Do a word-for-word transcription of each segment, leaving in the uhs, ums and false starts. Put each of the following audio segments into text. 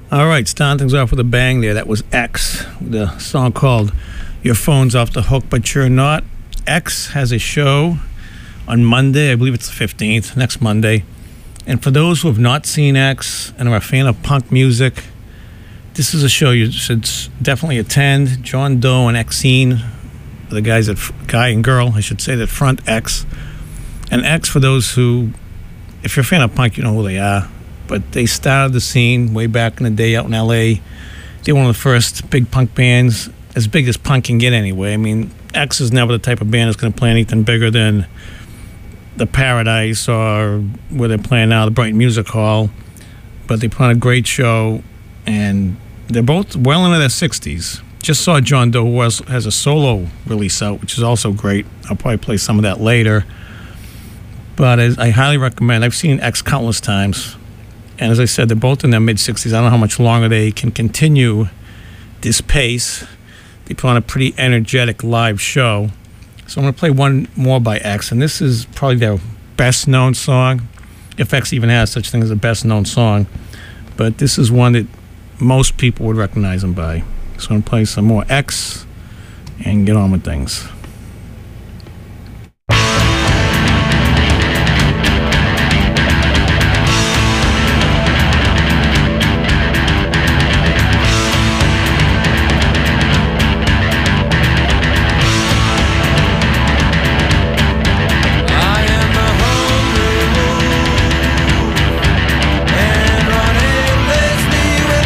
All right, starting things off with a bang there. That was X, the song called Your Phone's Off the Hook, But You're Not. X has a show on Monday, I believe it's the fifteenth, next Monday. And for those who have not seen X and are a fan of punk music, this is a show you should definitely attend. John Doe and Exene, the guys that, guy and girl, I should say, that front X. And X, for those who, if you're a fan of punk, you know who they are. But they started the scene way back in the day out in L A. They're one of the first big punk bands, as big as punk can get anyway. I mean, X is never the type of band that's going to play anything bigger than the Paradise or where they're playing now, the Brighton Music Hall. But they put on a great show, and they're both well into their sixties. Just saw John Doe, who has a solo release out, which is also great. I'll probably play some of that later. But I highly recommend. I've seen X countless times. And as I said, they're both in their mid-sixties. I don't know how much longer they can continue this pace. They put on a pretty energetic live show. So I'm going to play one more by X, and this is probably their best-known song, if X even has such thing as a best-known song. But this is one that most people would recognize them by. So I'm going to play some more X and get on with things.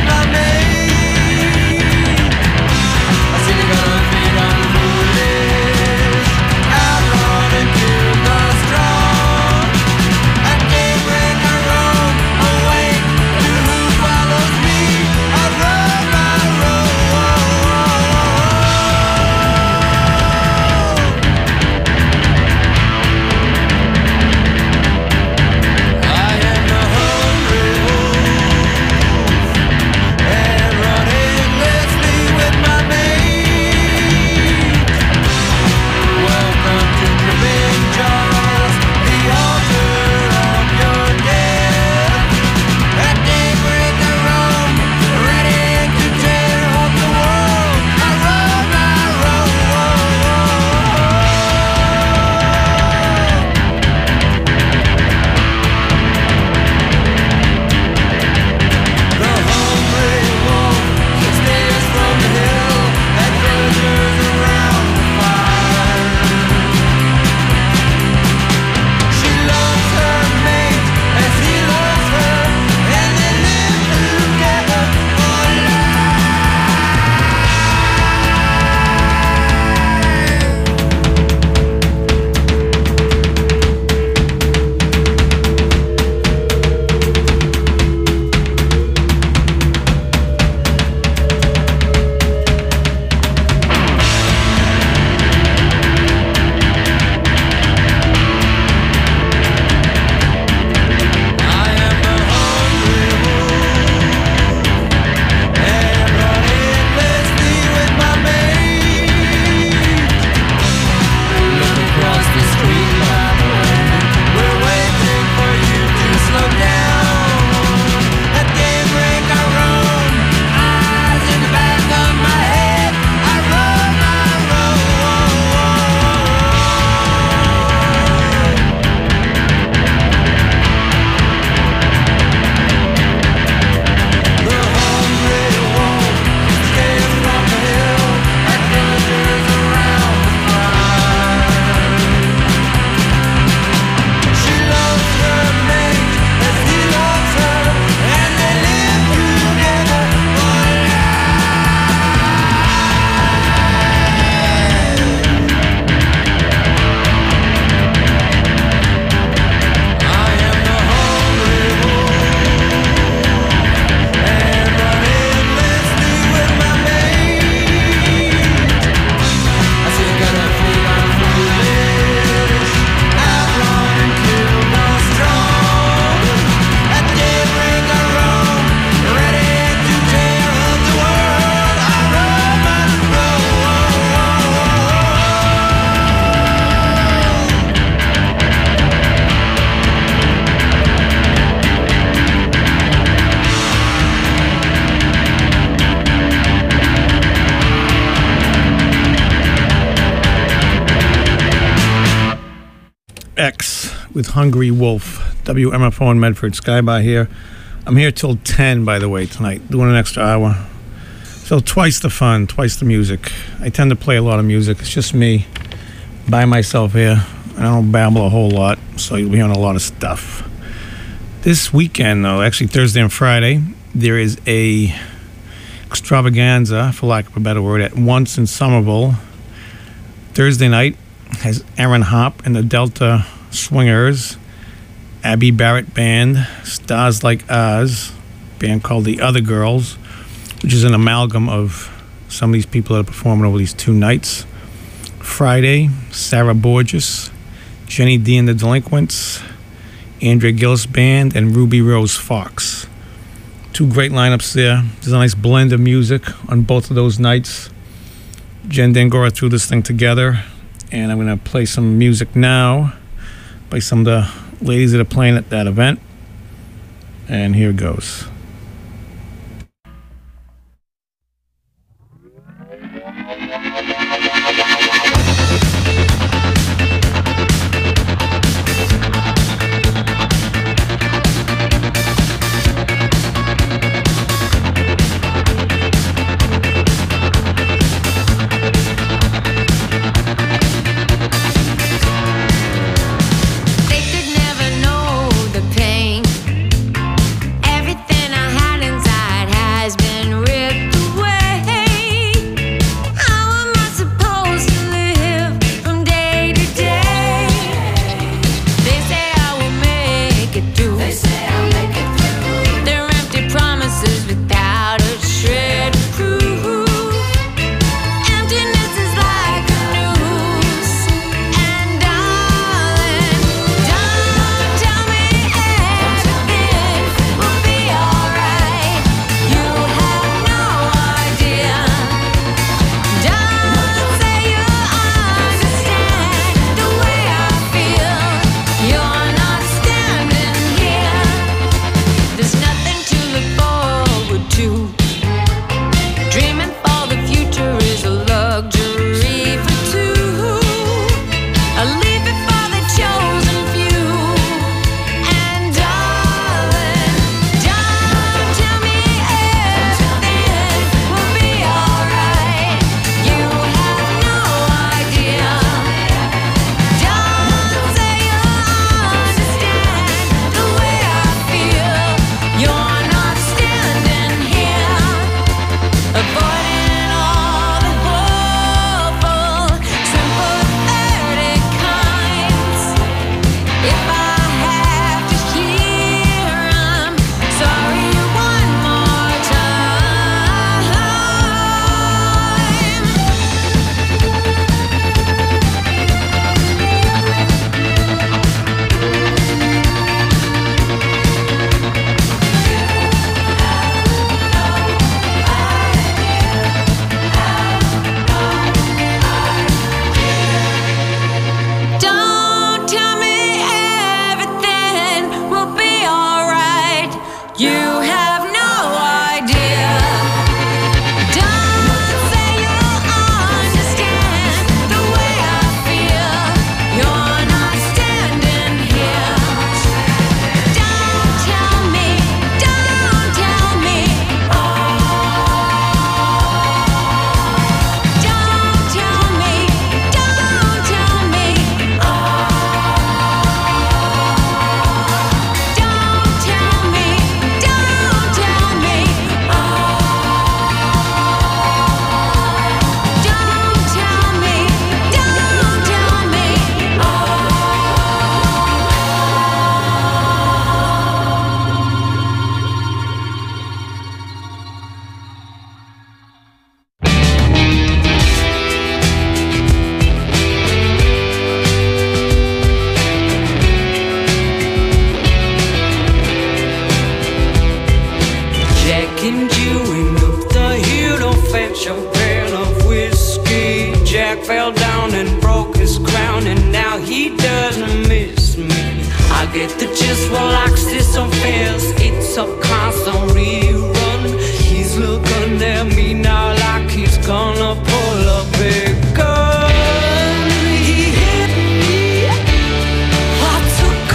I see you gonna feed on the moon. with Hungry Wolf. W M F O in Medford, Skybar here. I'm here till ten, by the way, tonight, doing an extra hour. So twice the fun, twice the music. I tend to play a lot of music. It's just me, by myself here. I don't babble a whole lot, so you'll be hearing a lot of stuff. This weekend, though, actually Thursday and Friday, there is a extravaganza, for lack of a better word, at Once in Somerville. Thursday night has Aaron Hopp and the Delta Swingers, Abby Barrett Band, Stars Like Ours, band called The Other Girls, which is an amalgam of some of these people that are performing over these two nights. Friday, Sarah Borges, Jenny D and the Delinquents, Andrea Gillis Band, and Ruby Rose Fox. Two great lineups there. There's a nice blend of music on both of those nights. Jen Dangora threw this thing together, and I'm going to play some music now by some of the ladies that are playing at that event. And here it goes. Get the gist, relax this on fears. It's a constant rerun. He's looking at me now like he's gonna pull a big gun. He hit me, I took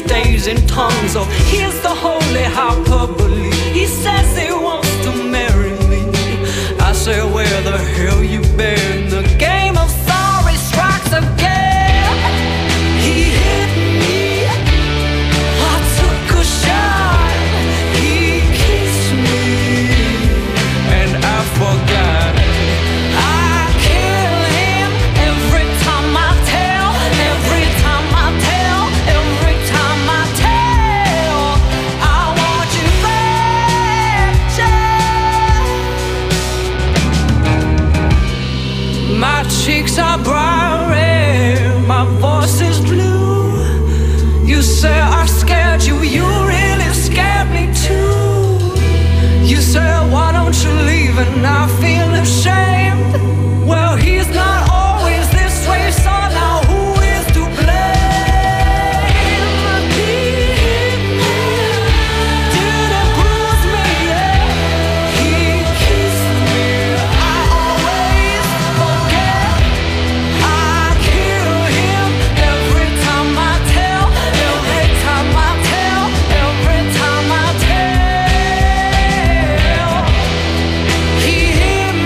stays in tongues. Oh, here's the holy hyperbole. He says he wants to marry me. I say, where the hell you been? The game of sorry strikes again. He hit me, I took a shot. He kissed me, and I forgot. I kill him every time I tell, every time I tell, every time I tell. I want you back, Jack. My cheeks are bright red, my voice is blue. You say I scared you, you really scared me too. You say, why don't you leave? And I feel ashamed. Well, he's not always this way, so now who is to blame? He hit me, didn't bruise me, yeah. He kissed me, I always forget. I kill him every time I tell, every time I tell, every time I tell. He hit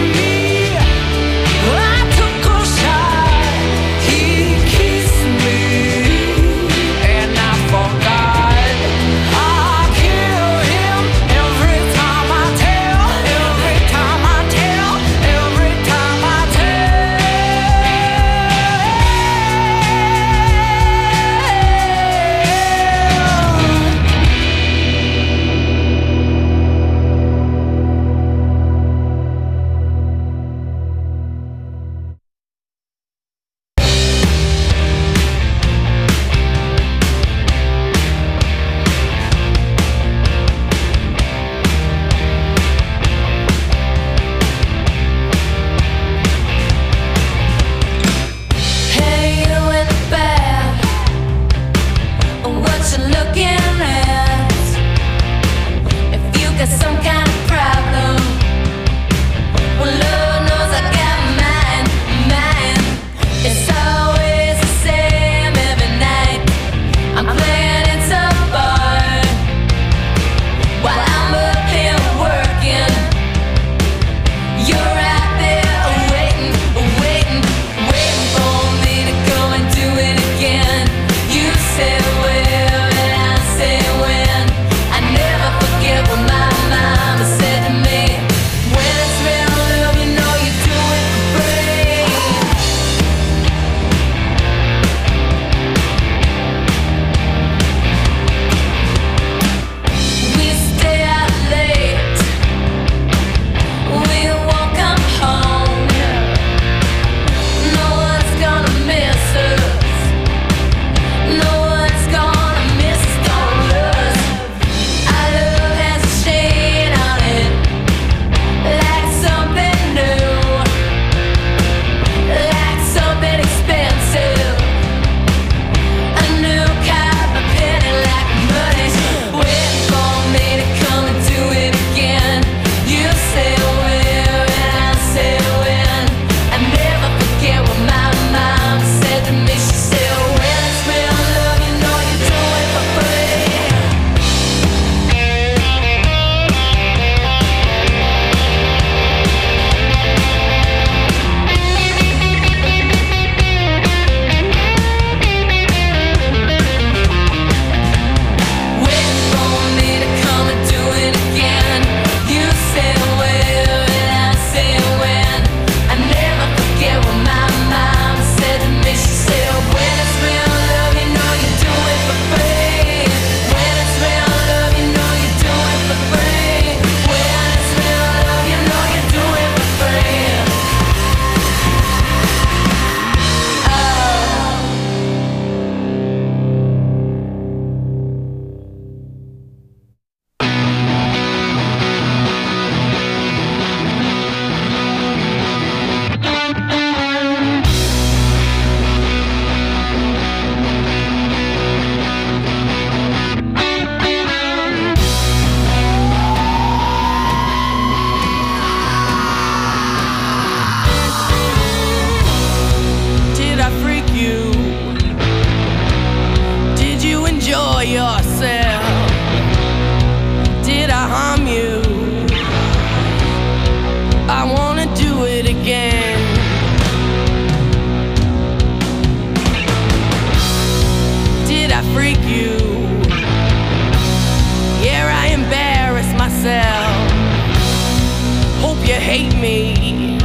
hate me,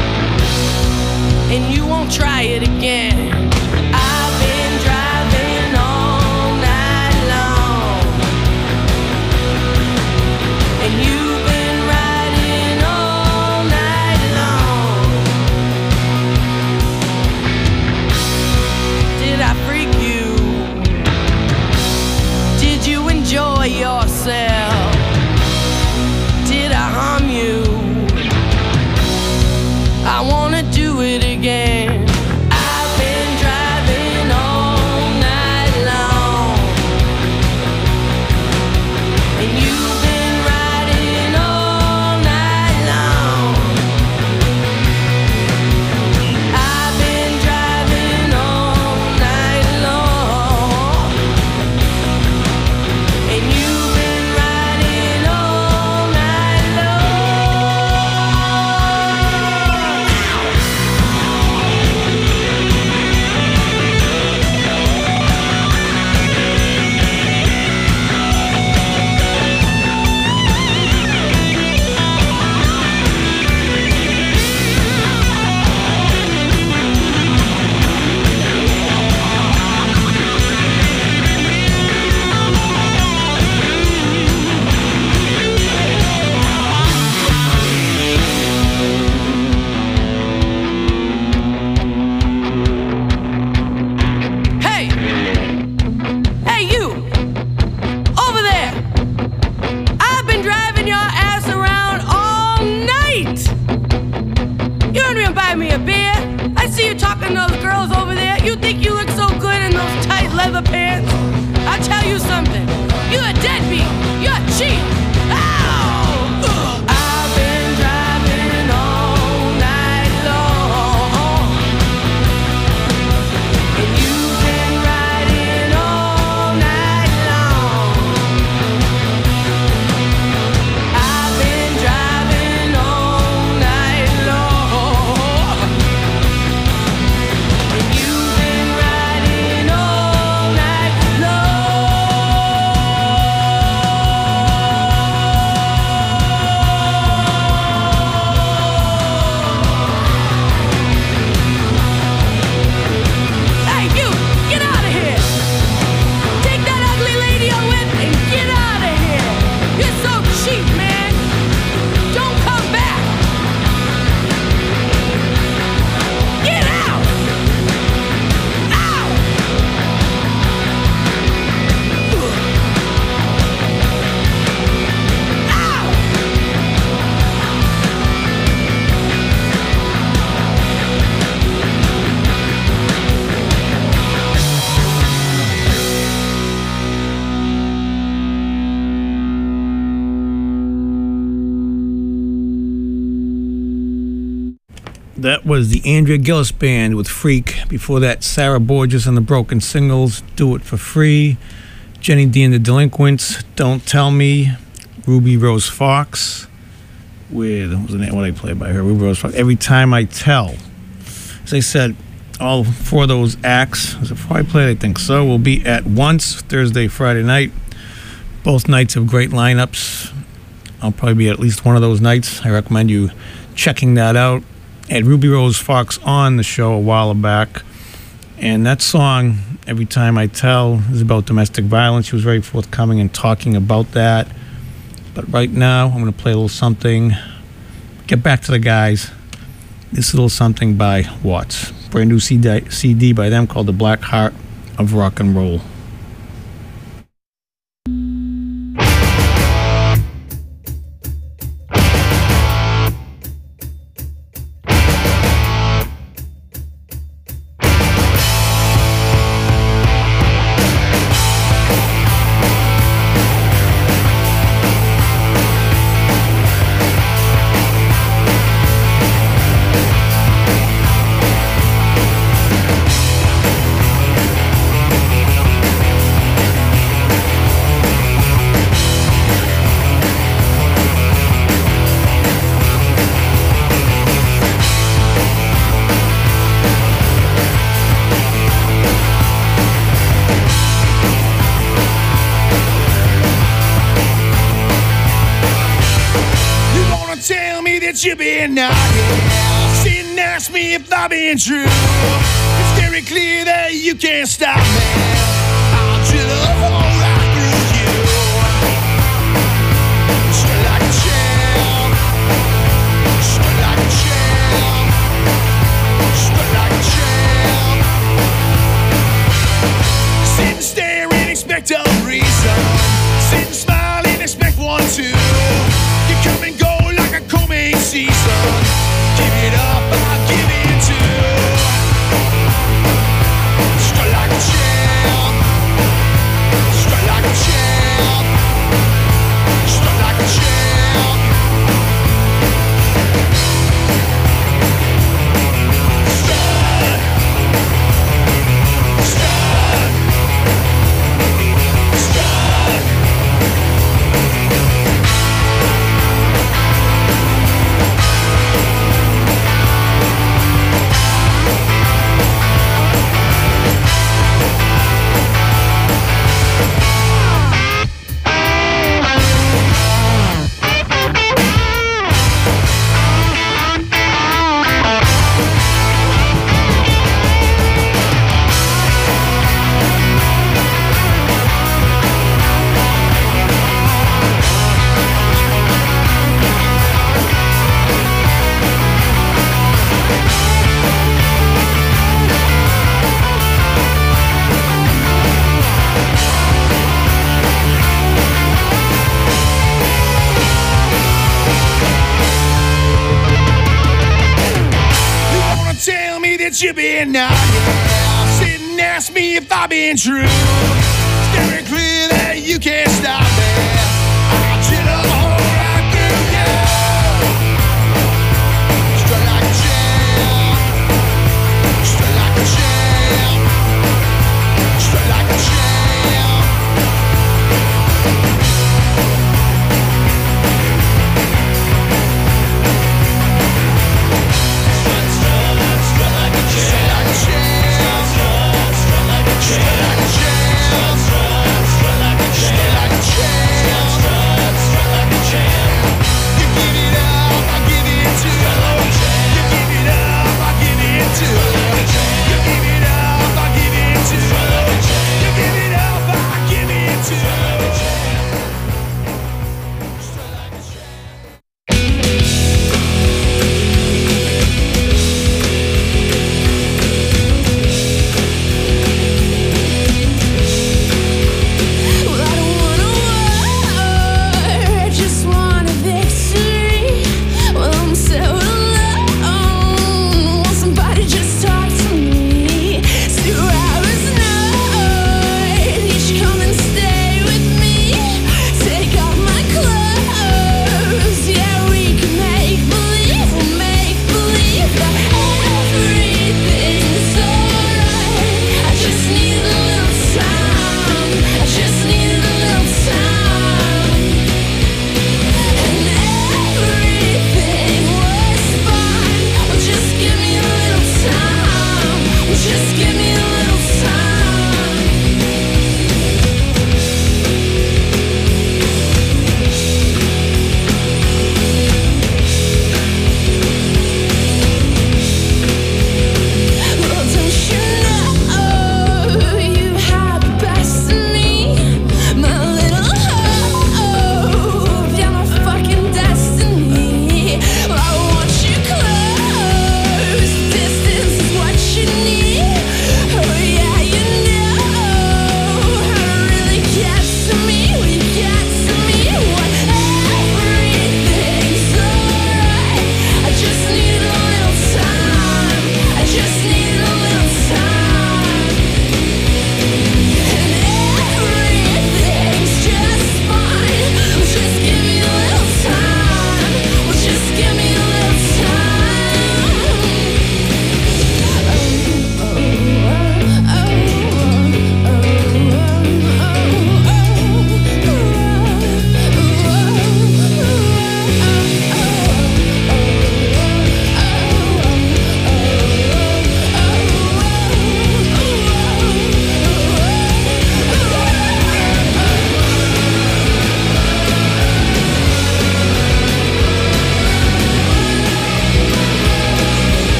and you won't try it again. I've been driving all night long, and you've been riding all night long. Did I freak you? Did you enjoy yourself? Did I harm you? I wanna do it again. I've been driving all night long, and you've been riding all night long. I've been driving all night long, and you've been riding all night Hey! Hey, you! Over there! I've been driving your ass around all night! You don't even buy me a beer. I see you talking to those girls over there. You think you look so good in those tight leather pants? I'll tell you something. You're a deadbeat. You're cheap. Ow! I've been driving all night long, and you've been riding all night long. I've been driving all night long, and you've been riding all night Hey, you! Get out of here! Take that ugly lady you're with and get out of here! You're so cheap, man! Don't come back! Get out! Ow! Ow! That was the Andrea Gillis Band with Freak. Before that, Sarah Borges and the Broken Singles, Do It For Free. Jenny D and the Delinquents, Don't Tell Me. Ruby Rose Fox with, what was the name, what I played by her? Ruby Rose Fox, Every Time I Tell. As I said, all four of those acts, was it four I played? I think so, will be at once, Thursday, Friday night. Both nights have great lineups. I'll probably be at least one of those nights. I recommend you checking that out. I had Ruby Rose Fox on the show a while back, and that song, Every Time I Tell, is about domestic violence. She was very forthcoming in talking about that. But right now, I'm going to play a little something. Get back to the guys. This little something by Watts. Brand new C D, C D by them called The Black Heart of Rock and Roll. I've me that you've been naughty. Sit and ask me if I've been true. It's very clear that you can't stop me. I'll chill right through you. Straight like a champ. Straight like a champ. Straight like a champ. Sit and stare and expect a reason. Sit and smile and expect one too. You come and go like a coming season. Give it up, I'll give it to. Straight like a champ. Straight like a champ. Straight like a champ. Strut. Strut. Strut. You been out here. Sit and ask me if I've been true. It's very clear that you can't stop me. I'll chill right through you. Straight like a champ. Straight like a champ. Straight like a champ. Straight like a champ. Straight like a champ. Straight like a champ.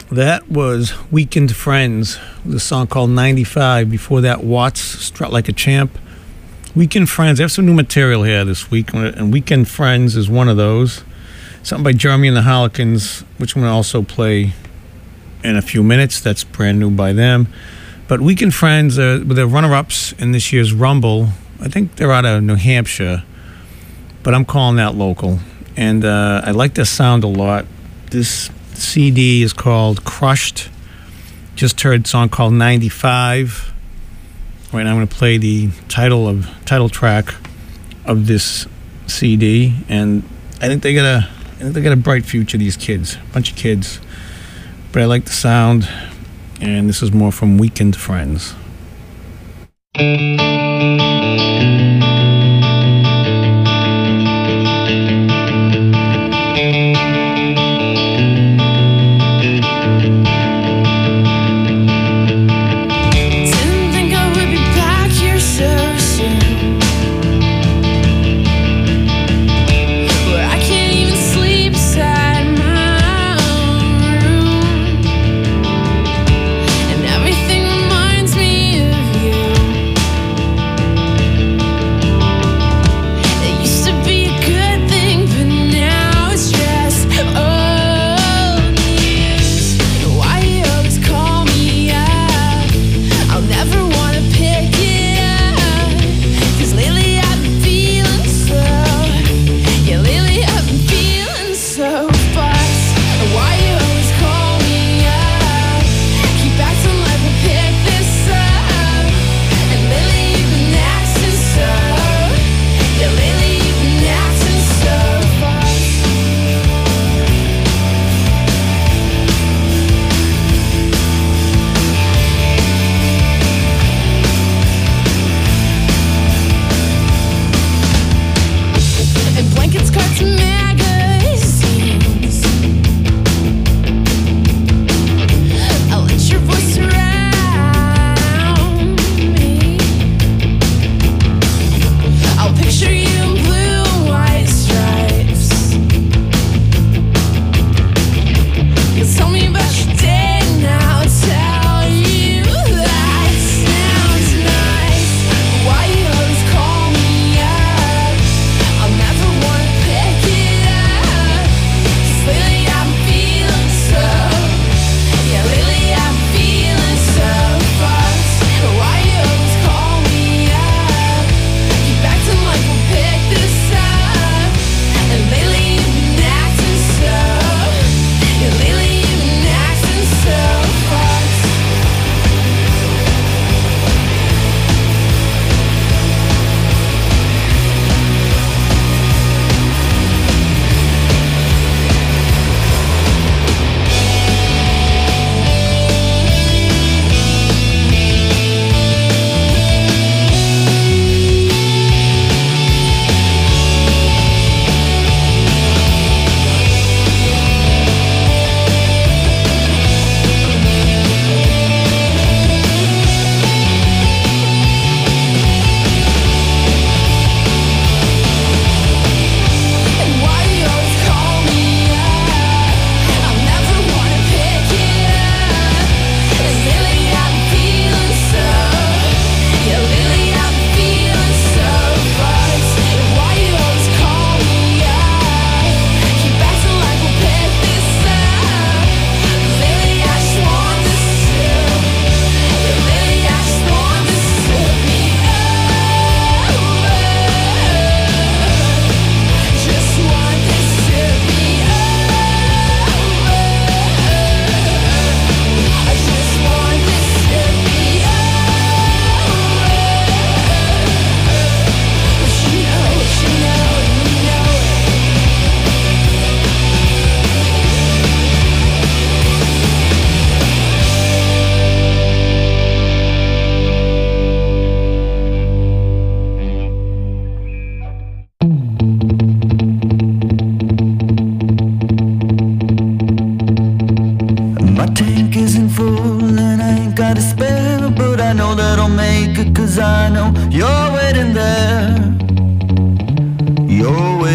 That was Weekend Friends with a song called ninety-five. Before that, Watts, Strut Like a Champ. Weekend Friends. I have some new material here this week, and Weekend Friends is one of those. Something by Jeremy and the Harlequins, which I'm going to also play in a few minutes. That's brand new by them. But Weekend Friends, uh, with the runner-ups in this year's Rumble, I think they're out of New Hampshire, but I'm calling that local. And uh, I like their sound a lot. This C D is called Crushed. Just heard a song called ninety-five. Right now I'm going to play the title of title track of this C D, and I think they got a I think they got a bright future. These kids, a bunch of kids, but I like the sound, and this is more from Weekend Friends.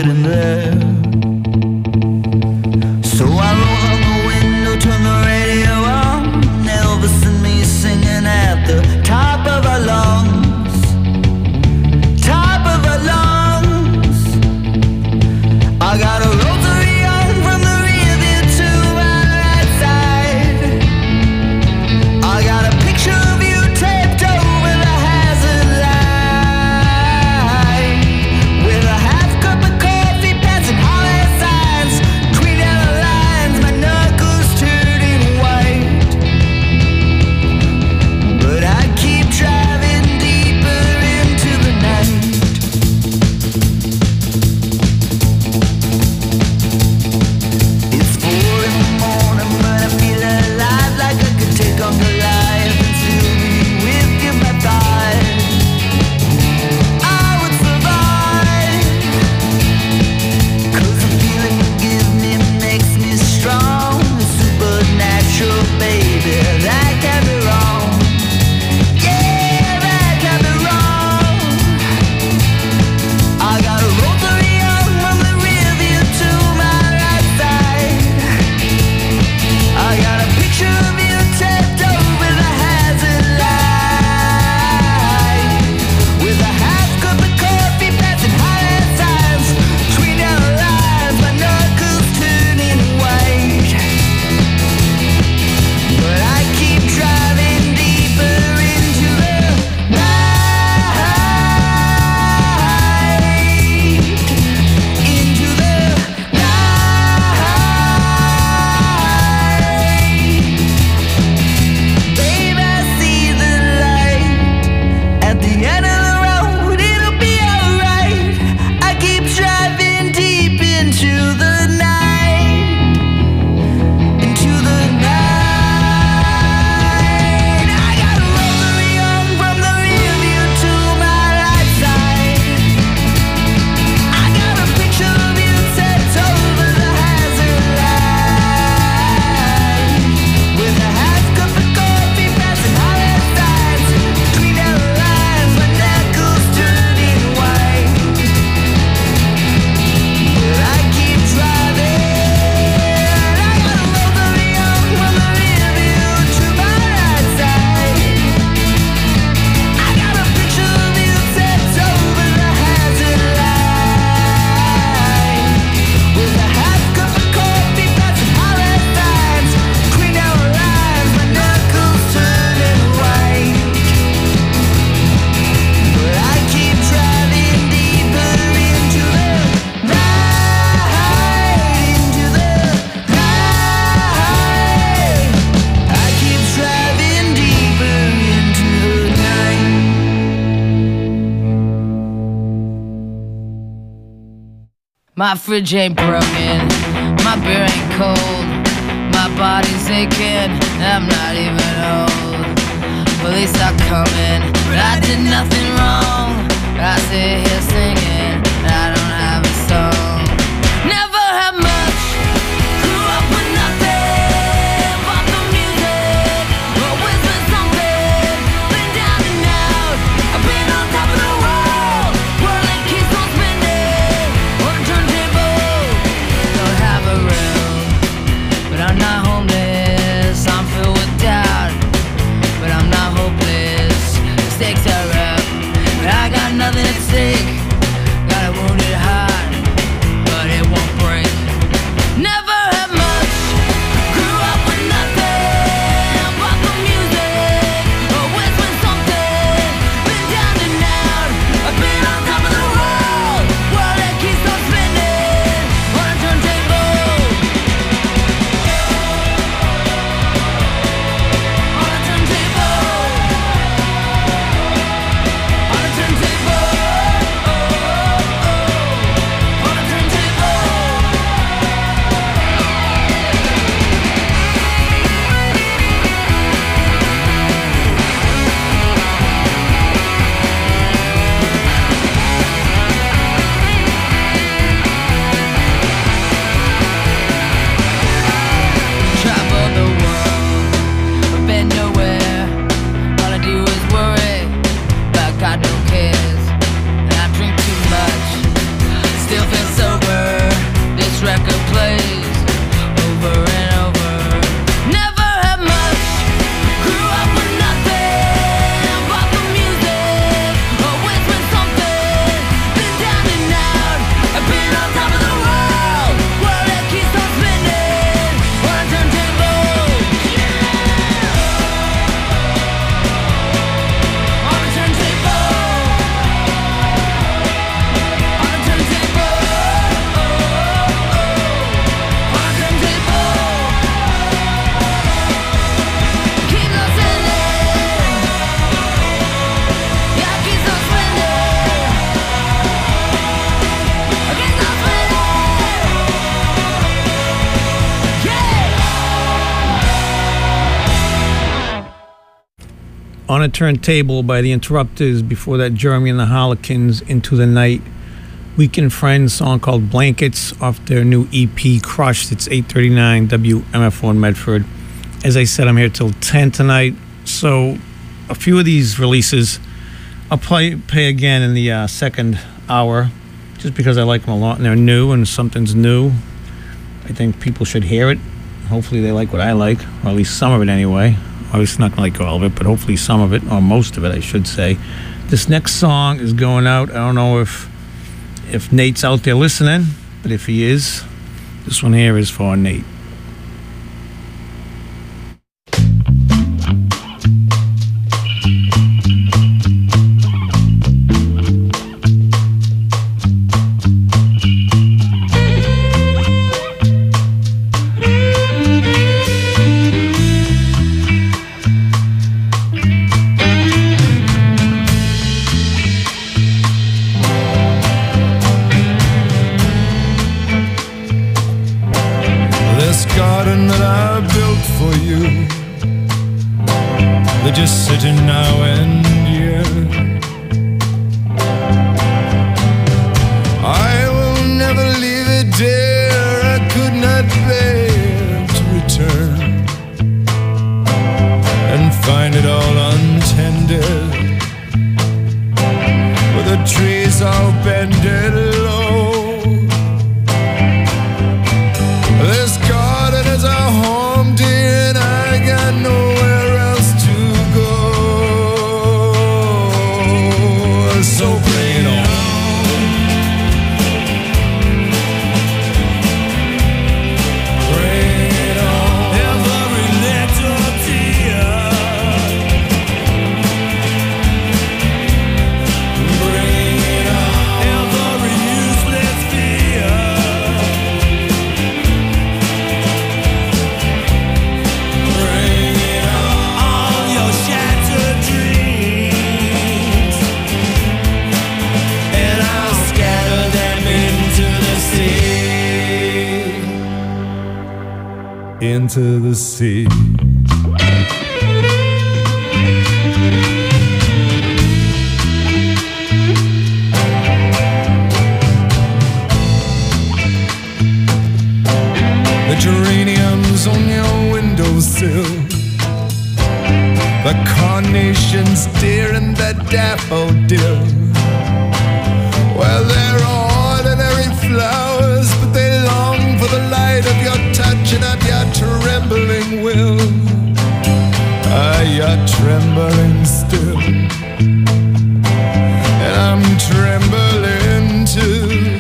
So I roll on the window, turn the radio My fridge ain't broken, my beer ain't cold, my body's aching, I'm not even old. Police are coming, but I did nothing wrong. I sit here singing, I don't have a song. Never had much, grew up with nothing but the music. Always been something, been down and out. I've been on top of the world, world that keeps on spinning. On a turntable, don't have a room, but I'm not homeless. I'm filled with doubt, but I'm not hopeless. Stakes are up, but I got nothing at stake. Got a wounded heart, but it won't break. Never had much, grew up with nothing but the music. Always been something, been down and out. I've been on top of the world, world that keeps on spinning. On a turntable, on a turntable, on a turntable, on a turntable. Travel the world, but been nowhere. All I do is worry, but got no cares. And I drink too much, still feel sober. This record plays over and over. Never had much, grew up with nothing but the music. Always been something, been down and out. I've been on top of the world, world that keeps on spinning. On a turntable, on a turntable, on a turntable, on a turntable. Keep on spinning, yeah, keep on spinning, keep on spinning, yeah. On a Turntable by the Interrupters. Before that, Jeremy and the Harlequins, Into the Night. Weekend Friends, song called Blankets off their new E P, Crushed. It's eight thirty-nine W M F one Medford. As I said, I'm here till ten tonight. So a few of these releases I'll play, play again in the uh, second hour, just because I like them a lot and they're new and something's new. I think people should hear it. Hopefully they like what I like, or at least some of it anyway. Obviously not going to like all of it, but hopefully some of it, or most of it, I should say. This next song is going out. I don't know if if Nate's out there listening, but if he is, this one here is for Nate. This garden that I built for you, they're just sitting now and year. I will never leave it, dear. I could not bear to return and find it all untended, with the trees all bended low. This garden is a home, dear, and I got nowhere else to go. into the sea. The geraniums on your windowsill, the carnations dear and the daffodil. Well, they're ordinary flowers, but they long for the light of your touch and of your trembling will. Ah, you're trembling still, and I'm trembling too.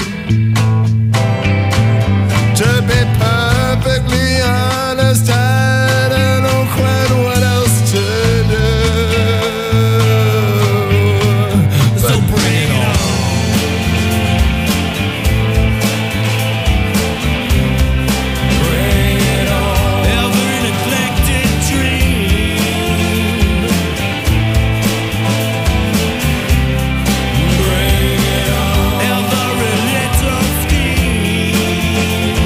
To be perfectly honest, I don't know quite what else to do. So bring it on. Bring it on. Every neglected dream. Bring it on. Every little scheme.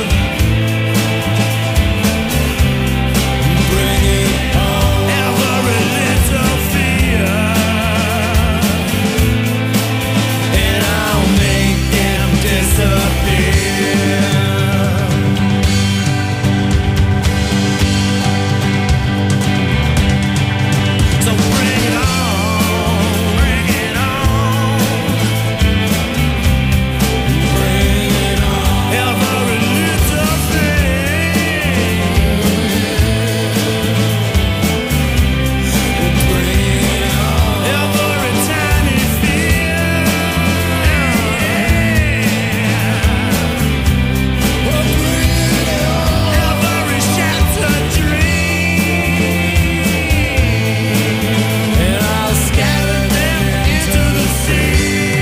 Bring it on. Every little fear. And I'll make them disappear. So bring it on, bring it on. Bring it on. Every little thing. Bring it on. Every tiny fear. Oh, bring it on. Every shattered dream. And I'll scatter them into the sea.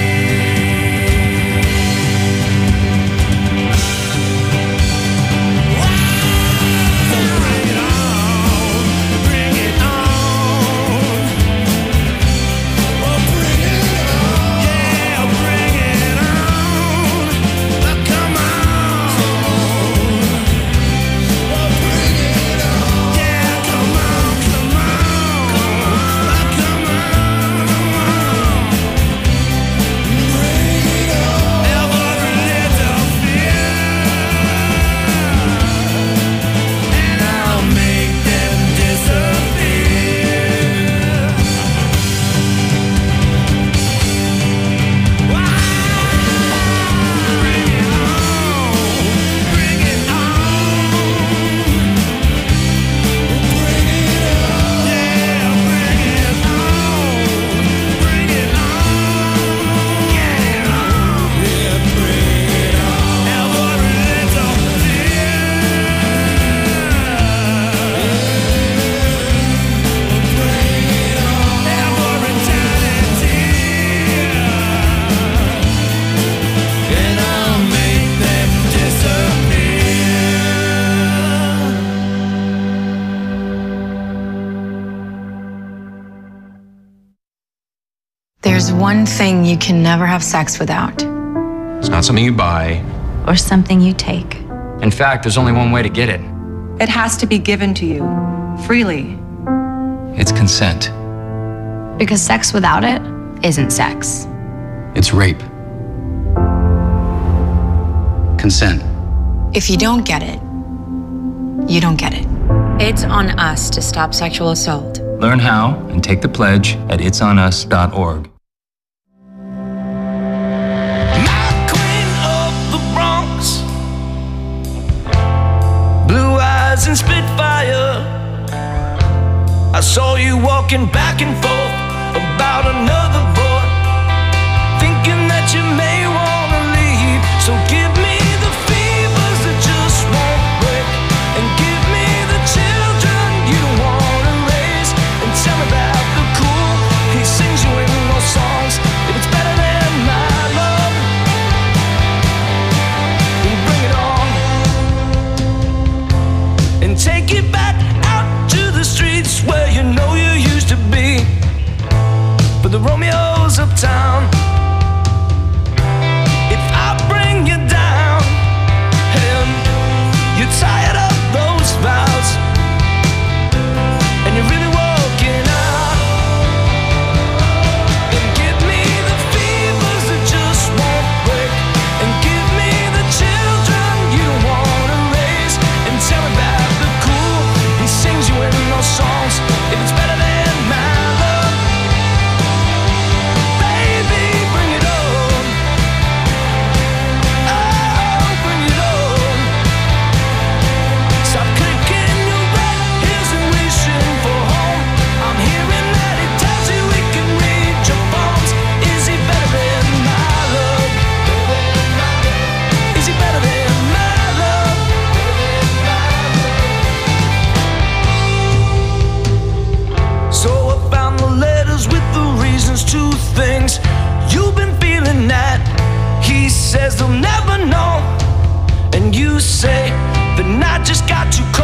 So bring it on, bring it on. Oh, bring it on. Yeah, bring it on. Oh, come on. Oh, bring it on. Yeah, come on, come on. Oh, come on. Bring it on. Every little fear. And I'll make them disappear. Wow. Bring it on, bring it on. Bring it on. Yeah, bring it on. Bring it on. Get it on. Yeah, bring it on. Every little fear. Bring it on. Every tiny tear. And I'll make them disappear. There's one thing you can never have sex without, It's not something you buy. or something you take. In fact, there's only one way to get it. It has to be given to you freely. It's consent. Because sex without it isn't sex. It's rape. Consent. If you don't get it, you don't get it. It's on us to stop sexual assault. Learn how and take the pledge at its on us dot org. My queen of the Bronx, blue eyes and Spitfire. I saw you walking back and forth about another boy, thinking that you may wanna leave. So give me the fevers that just won't break, and give me the children you don't wanna raise, and tell me about the cool he sings you in those songs. If it's better than my love, then bring it on, and take it back out to the streets where you know you used to be. But the romance says they'll never know. And you say the night just got too cold.